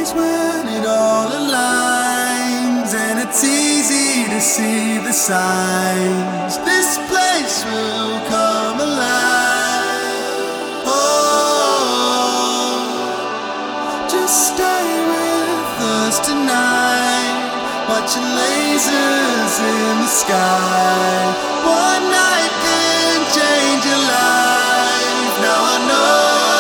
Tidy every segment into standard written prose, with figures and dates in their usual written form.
place when it all aligns, and it's easy to see the signs. This place will come alive. Oh, just stay with us tonight, watching lasers in the sky. One night can change your life. Now I know.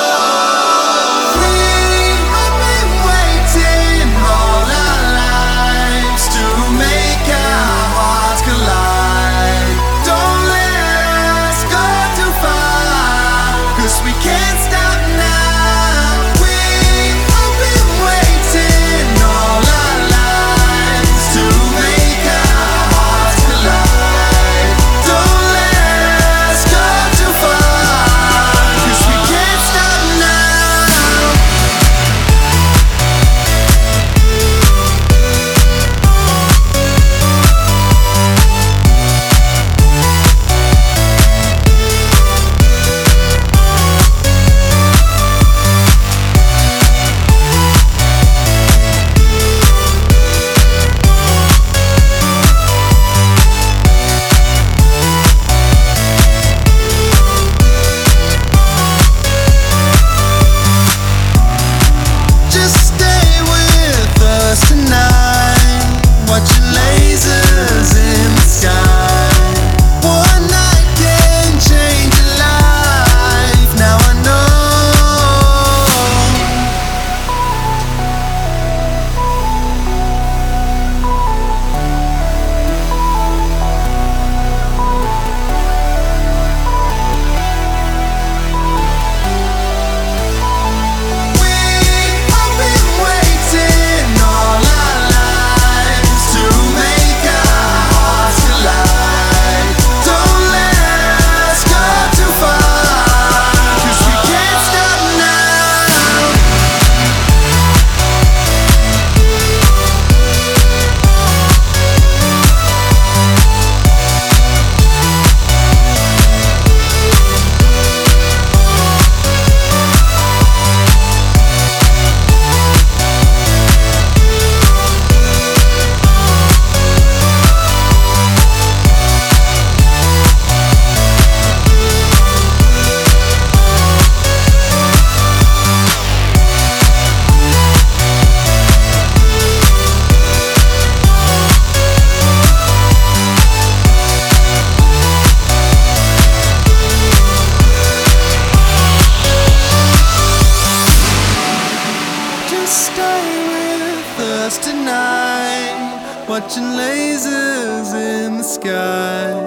Stay with us tonight, watching lasers in the sky.